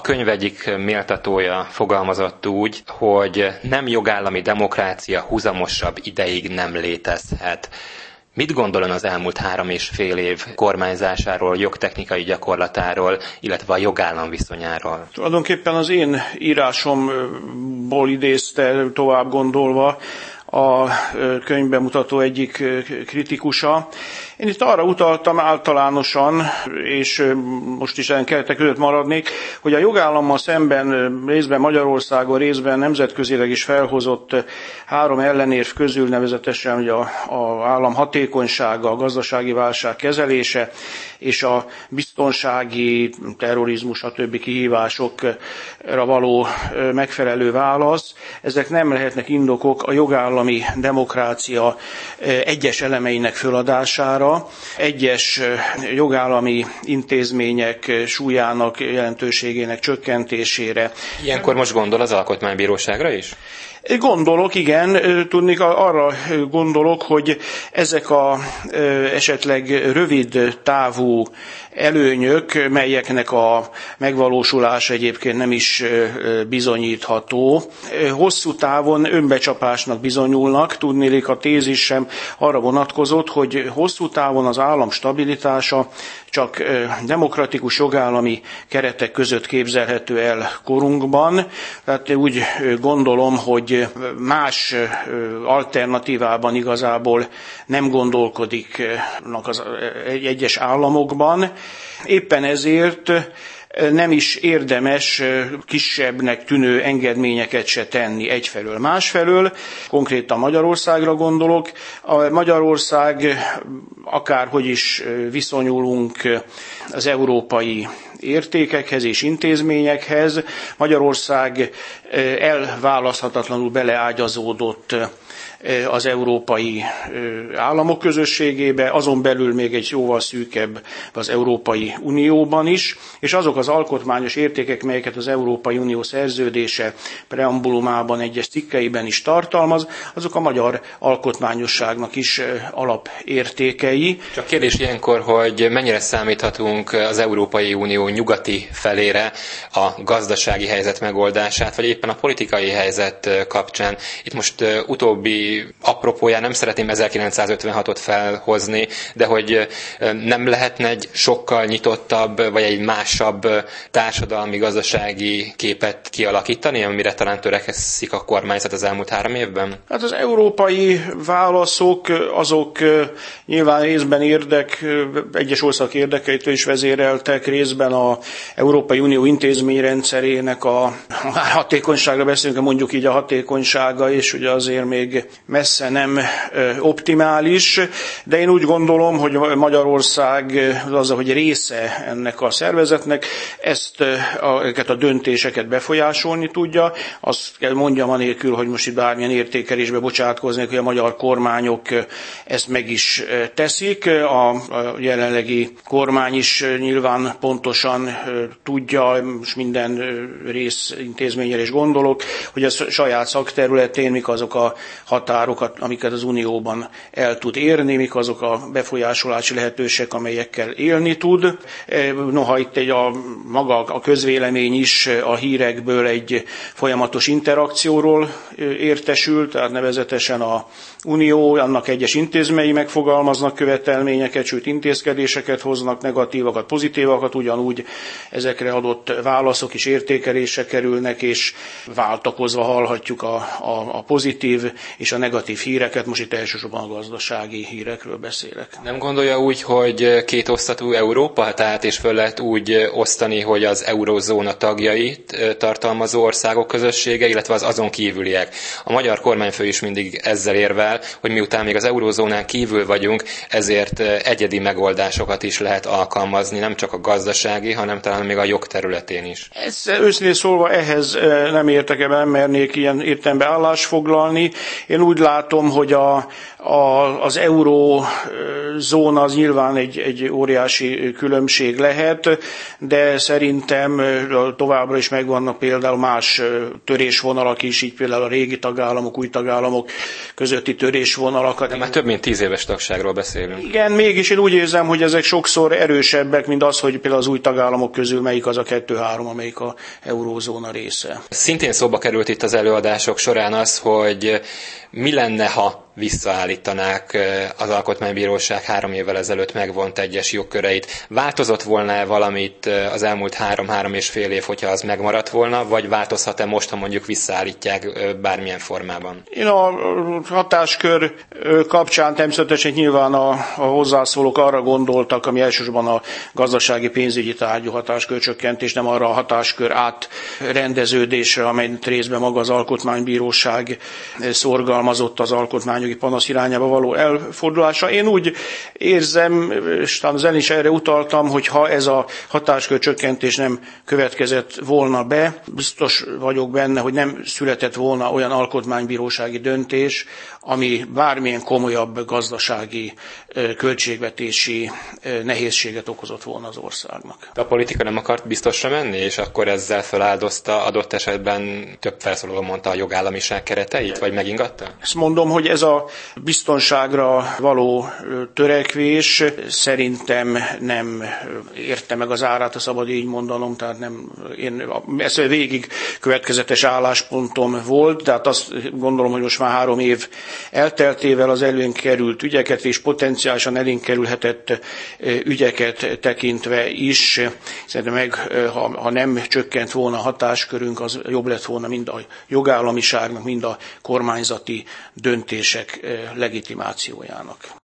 könyv egyik méltatója fogalmazott úgy, hogy nem jogállami demokrácia huzamosabb ideig nem létezhet. Mit gondol ön az elmúlt 3,5 év kormányzásáról, jogtechnikai gyakorlatáról, illetve a jogállam viszonyáról? Tulajdonképpen az én írásomból idézte tovább gondolva a könyvben mutató egyik kritikusa. Én itt arra utaltam általánosan, és most is ilyen keretek között maradnék, hogy a jogállammal szemben részben Magyarországon, részben nemzetközileg is felhozott 3 ellenérv közül, nevezetesen hogy az állam hatékonysága, a gazdasági válság kezelése és a biztonsági, terrorizmus, stb. Kihívásokra való megfelelő válasz. Ezek nem lehetnek indokok a jogállami demokrácia egyes elemeinek föladására, egyes jogállami intézmények súlyának, jelentőségének csökkentésére. Ilyenkor most gondol az Alkotmánybíróságra is? Gondolok, igen, tudni arra gondolok, hogy ezek a esetleg rövid távú előnyök, melyeknek a megvalósulása egyébként nem is bizonyítható, hosszú távon önbecsapásnak bizonyulnak. Tudniillik, a tézis sem arra vonatkozott, hogy hosszú távon az állam stabilitása csak demokratikus jogállami keretek között képzelhető el korunkban. Tehát úgy gondolom, hogy más alternatívában igazából nem gondolkodik az egyes államokban. Éppen ezért nem is érdemes kisebbnek tűnő engedményeket se tenni egyfelől. Másfelől, konkrétan Magyarországra gondolok, a Magyarország, akárhogy is viszonyulunk az európai értékekhez és intézményekhez, Magyarország elválaszthatatlanul beleágyazódott az európai államok közösségébe, azon belül még egy jóval szűkebb az Európai Unióban is, és azok az alkotmányos értékek, melyeket az Európai Unió szerződése preambulumában, egyes cikkeiben is tartalmaz, azok a magyar alkotmányosságnak is alapértékei. Csak kérdés ilyenkor, hogy mennyire számíthatunk az Európai Unió nyugati felére a gazdasági helyzet megoldását, vagy éppen a politikai helyzet kapcsán. Itt most utóbbi apropóján nem szeretném 1956-ot felhozni, de hogy nem lehetne egy sokkal nyitottabb, vagy egy másabb társadalmi-gazdasági képet kialakítani, amire talán törekszik a kormányzat az elmúlt 3 évben? Hát az európai válaszok, azok nyilván részben egyes országok érdekeitől is vezéreltek, részben az Európai Unió intézményrendszerének a hatékonyságra beszélünk, mondjuk így a hatékonysága, és ugye azért még messze nem optimális, de én úgy gondolom, hogy Magyarország azzal, hogy része ennek a szervezetnek, ezeket a döntéseket befolyásolni tudja. Azt kell mondjam anélkül, hogy most itt bármilyen értékelésbe bocsátkoznék, hogy a magyar kormányok ezt meg is teszik. A jelenlegi kormány is nyilván pontosan tudja, most minden részintézményre is gondolok, hogy a saját szakterületén mik azok a határokat, amiket az Unióban el tud érni, mik azok a befolyásolási lehetőségek, amelyekkel élni tud. Noha itt maga a közvélemény is a hírekből egy folyamatos interakcióról értesült, tehát nevezetesen a Unió, annak egyes intézményei megfogalmaznak követelményeket, sőt intézkedéseket hoznak, negatívakat, pozitívakat, ugyanúgy ezekre adott válaszok és értékelésre kerülnek, és váltakozva hallhatjuk a pozitív és a negatív híreket, most itt elsősorban a gazdasági hírekről beszélek. Nem gondolja úgy, hogy kétosztatú Európa, tehát és föl lehet úgy osztani, hogy az eurózóna tagjait tartalmazó országok közössége, illetve az azon kívüliek. A magyar kormányfő is mindig ezzel érvel, hogy miután még az eurózónán kívül vagyunk, ezért egyedi megoldásokat is lehet alkalmazni, nem csak a gazdasági, hanem talán még a jog területén is. Őszintén szólva ehhez nem értek, nem mernék ilyen értelemben állást foglalni. Én úgy látom, hogy az eurózóna az nyilván egy óriási különbség lehet, de szerintem továbbra is megvannak például más törésvonalak is, így például a régi tagállamok, új tagállamok közötti törésvonalakat. De már több mint 10 éves tagságról beszélünk. Igen, mégis én úgy érzem, hogy ezek sokszor erősebbek, mint az, hogy például az új tagállamok közül melyik az a 2-3, amelyik a eurózóna része. Szintén szóba került itt az előadások során az, hogy mi lenne, ha visszaállítanák az Alkotmánybíróság 3 évvel ezelőtt megvont egyes jogköreit. Változott volna valamit az elmúlt 3-3,5 év, hogyha az megmaradt volna, vagy változhat-e most, ha mondjuk visszaállítják bármilyen formában? Én a hatáskör kapcsán természetesen nyilván a hozzászólók arra gondoltak, ami elsősorban a gazdasági pénzügyi tárgyú hatáskörcsökkentés, nem arra a hatáskör átrendeződésre, amelyet részben maga az Alkotmánybíróság szorgalmazott az alkotmányjogi panasz irányába való elfordulása. Én úgy érzem, és talán az elején is erre utaltam, hogy ha ez a hatáskörcsökkentés nem következett volna be, biztos vagyok benne, hogy nem született volna olyan alkotmánybírósági döntés, ami bármilyen komolyabb gazdasági, költségvetési nehézséget okozott volna az országnak. De a politika nem akart biztosra menni, és akkor ezzel feláldozta adott esetben, több felszólaló mondta, a jogállamiság kereteit, vagy megingatta? Ezt mondom, hogy ez a biztonságra való törekvés szerintem nem érte meg az árát, ha szabad így mondanom, tehát ez végig következetes álláspontom volt, tehát azt gondolom, hogy most már 3 év elteltével az elénk került ügyeket és potenciálisan elénk kerülhetett ügyeket tekintve is, szerintem ha nem csökkent volna a hatáskörünk, az jobb lett volna mind a jogállamiságnak, mind a kormányzati döntések legitimációjának.